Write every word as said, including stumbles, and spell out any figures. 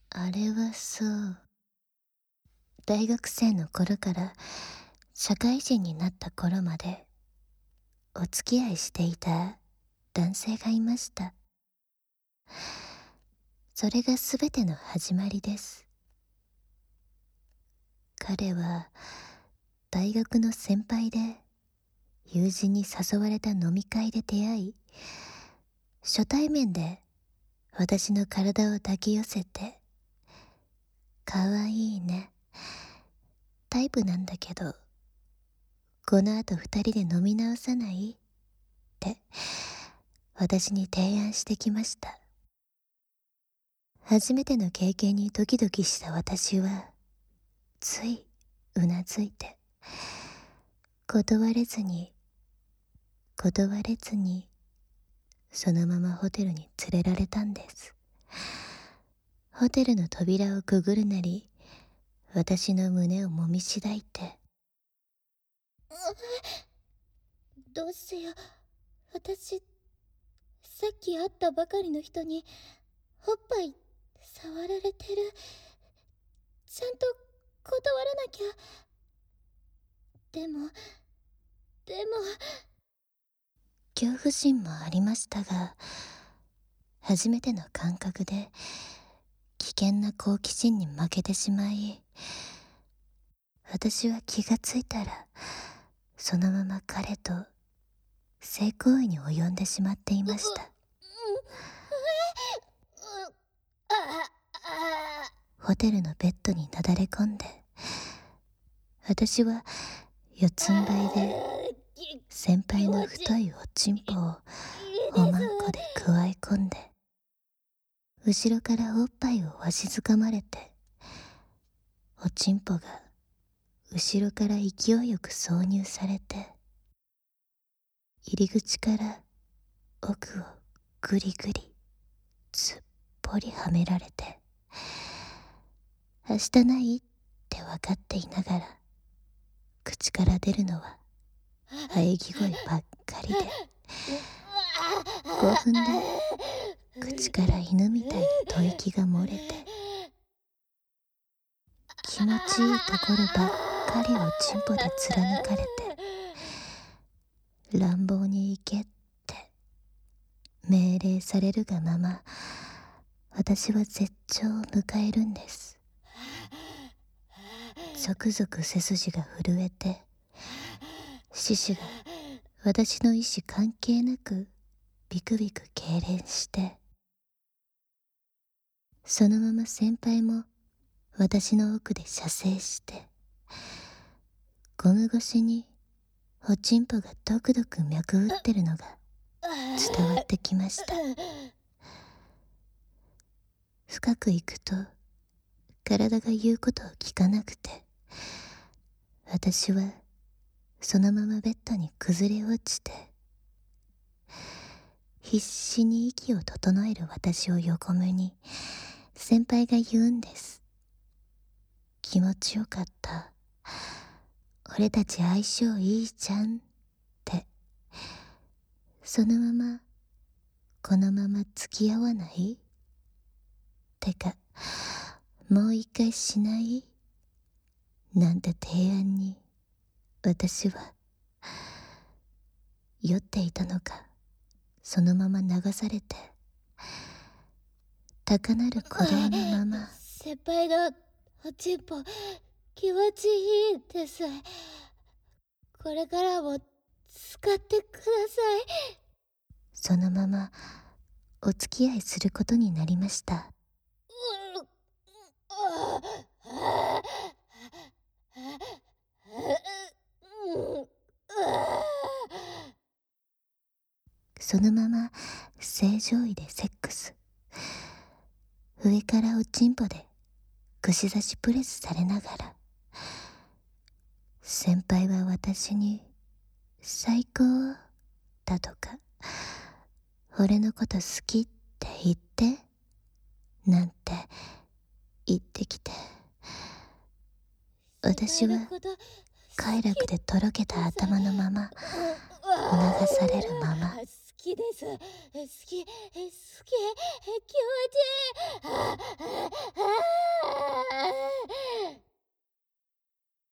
あれはそう。大学生の頃から社会人になった頃までお付き合いしていた男性がいました。それが全ての始まりです。彼は大学の先輩で友人に誘われた飲み会で出会い、初対面で私の体を抱き寄せて、かわいいね。タイプなんだけど、この後二人で飲み直さないって私に提案してきました。初めての経験にドキドキした私は、ついうなずいて、断れずに、断れずに、そのままホテルに連れられたんです。ホテルの扉をくぐるなり、私の胸をもみしだいて、 どうしよう。私、さっき会ったばかりの人に、おっぱい、触られてる。ちゃんと、断らなきゃ。でも、でも、 恐怖心もありましたが、初めての感覚で、危険な好奇心に負けてしまい、私は気がついたら、そのまま彼と性行為に及んでしまっていました。ホテルのベッドになだれ込んで、私は四つん這いで先輩の太いおちんぽをおまんこでくわえ込んで、後ろからおっぱいをわしづかまれて、おちんぽが後ろから勢いよく挿入されて、入り口から奥をぐりぐりすっぽりはめられて、はしたないってわかっていながら、口から出るのは喘ぎ声ばっかりで、ごふんで口から犬みたいに吐息が漏れて、気持ちいいところばっかりをチンポで貫かれて、乱暴に行けって命令されるがまま、私は絶頂を迎えるんです。ゾクゾク背筋が震えて、四肢が私の意志関係なくビクビク痙攣して、そのまま先輩も私の奥で射精して、ゴム越しにおちんぽがドクドク脈打ってるのが伝わってきました。深くいくと体が言うことを聞かなくて、私はそのままベッドに崩れ落ちて、必死に息を整える私を横目に先輩が言うんです。気持ちよかった。俺たち相性いいじゃんって。そのまま、このまま付き合わない？てか、もう一回しない？なんて提案に、私は、酔っていたのか、そのまま流されて、高鳴る鼓動のまま、 先輩のおちんぽ、気持ちいいです。これからも使ってください。 そのままお付き合いすることになりました。そのまま正常位でセックス。上からおちんぽで串刺しプレスされながら、先輩は私に最高だとか、俺のこと好きって言ってなんて言ってきて、私は快楽でとろけた頭のまま、促されるまま、 好きです。好き、好き、気持ちいい。